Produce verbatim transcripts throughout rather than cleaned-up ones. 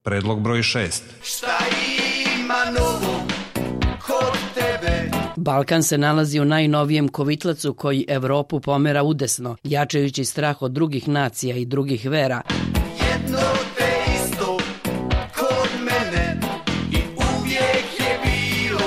Predlog broj šest. Šta ima novo kod tebe? Balkan se nalazi u najnovijem kovitlacu koji Evropu pomera udesno, jačajući strah od drugih nacija i drugih vera. Jedno te isto kod mene i uvijek je bilo.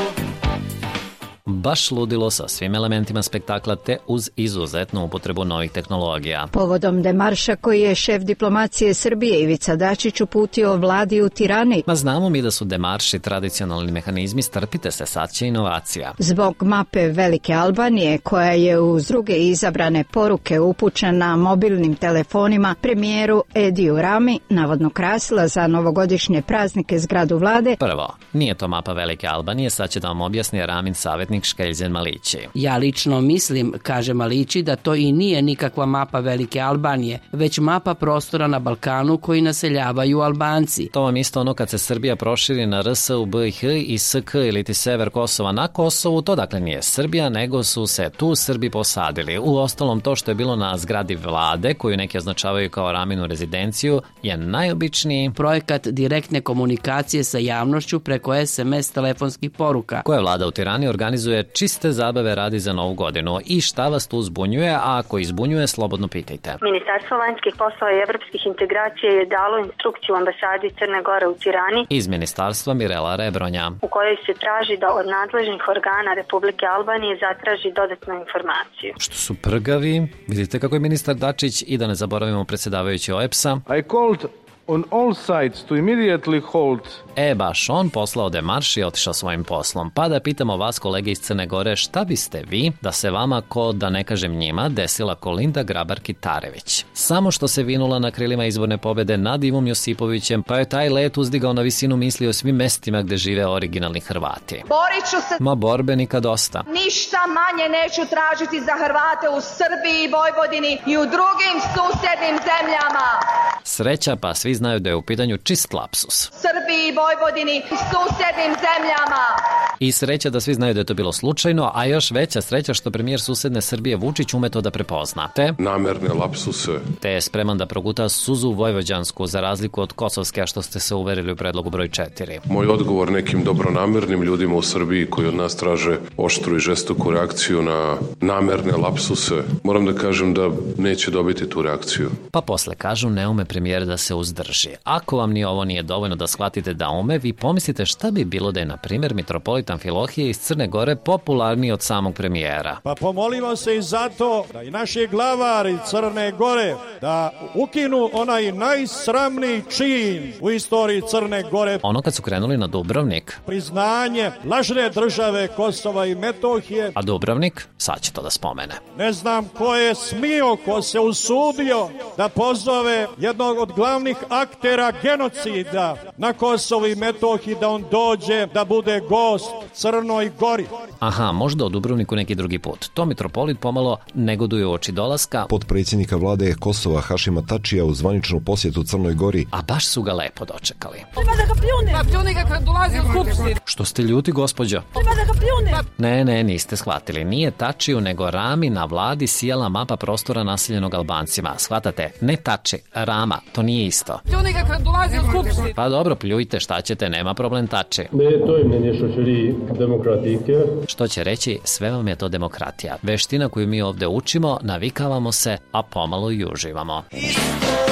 Baš ludilo sa svim elementima spektakla te uz izuzetnu upotrebu novih tehnologija. Povodom demarša koji je šef diplomacije Srbije Ivica Dačić uputio vladi u Tirani. Ma znamo mi da su demarši tradicionalni mehanizmi, strpite se, sad će inovacija. Zbog mape Velike Albanije, koja je uz druge izabrane poruke upućena mobilnim telefonima, premijeru Ediju Rami navodno krasila za novogodišnje praznike zgradu vlade. Prvo, nije to mapa Velike Albanije, sad će da vam objasni Ramin savjetnik Škeljzen Malići. Ja lično mislim, kaže Malići, da to i nije nikakva mapa Velike Albanije, već mapa prostora na Balkanu koji naseljavaju Albanci. To vam isto ono kad se Srbija proširi na R S u B i H i S K ili ti sever Kosova na Kosovu, to dakle nije Srbija, nego su se tu Srbi posadili. U ostalom to što je bilo na zgradi vlade, koju neki označavaju kao Raminu rezidenciju, je najobičniji projekat direktne komunikacije sa javnošću preko S M S telefonskih poruka, koje vlada u Tirani organizuje čiste zabave radi za novu godinu. I šta vas tu zbunjuje, a ako izbunjuje, slobodno pitajte. Ministarstvo vanjskih poslova i evropskih integracija je dalo instrukciju ambasadi Crne Gore u Tirani iz ministarstva Mirela Rebronja, u kojoj se traži da od nadležnih organa Republike Albanije zatraži dodatnu informaciju. Što su prgavi, vidite kako je ministar Dačić i da ne zaboravimo predsjedavajući O E P S A. I called on all sides to immediately hold. E, baš on poslao demarš i otišao svojim poslom. Pa da pitamo vas, kolege iz Crne Gore, šta biste vi da se vama, ko da ne kažem njima, desila Kolinda Grabar-Kitarević? Samo što se vinula na krilima izborne pobjede nad Ivom Josipovićem, pa je taj let uzdigao na visinu misli o svim mestima gde žive originalni Hrvati. Borit ću se. Ma borbe nikad dosta. Ništa manje neću tražiti za Hrvate u Srbiji, Vojvodini i u drugim susjednim zemljama. Sreća, pa svi znaju da je u pitanju čist lapsus. Srbiji, Vojvodini i susjednim zemljama. I sreća da svi znaju da je to bilo slučajno, a još veća sreća što premijer susedne Srbije Vučić ume to da prepozna. Te namerne lapsuse. Te je spreman da proguta suzu vojvođansku za razliku od kosovske, a što ste se uverili u predlogu broj četiri. Moj odgovor nekim dobronamernim ljudima u Srbiji koji od nas traže oštru i žestoku reakciju na namerne lapsuse, moram da kažem da neće dobiti tu reakciju. Pa posle kažu ne ume premijer da se uzdrži. Ako vam ni ovo nije dovoljno da shvatite da ume, vi pomislite šta bi bilo da je, na primjer, mitropolit Amfilohije iz Crne Gore popularniji od samog premijera. Pa pomolimo se i zato da i naši glavari Crne Gore da ukinu onaj najsramniji čin u istoriji Crne Gore. Ono kad su krenuli na Dubrovnik. Priznanje lažne države Kosova i Metohije. A Dubrovnik? Sad će to da spomene. Ne znam ko je smio, ko se usudio da pozove jednog od glavnih aktera genocida na Kosovu i Metohiji da on dođe da bude gost Crnoj Gori. Aha, možda u Dubrovniku neki drugi put. To mitropolit pomalo negoduje u oči dolaska potpredsjednika vlade Kosova Hašima Tačija u zvaničnu posjetu Crnoj Gori. A baš su ga lepo dočekali. Treba da ga pljune. Pa pljune ga kad dolazi u skupštinu. Što ste ljuti, gospođo? Treba da ga pljune. Ne, ne, niste shvatili. Nije Tačiju, nego Rami na vladi sijala mapa prostora naseljenog Albancima. Shvatate? Ne Tači, Rama. To nije isto. Pljune ga kad dolazi u skupštinu. Pa dobro, pljujte, šta ćete, nema problem Tači. Ne, to im ne nešto čeri demokratike. Što će reći, sve vam je to demokratija. Veština koju mi ovdje učimo, navikavamo se, a pomalo i uživamo.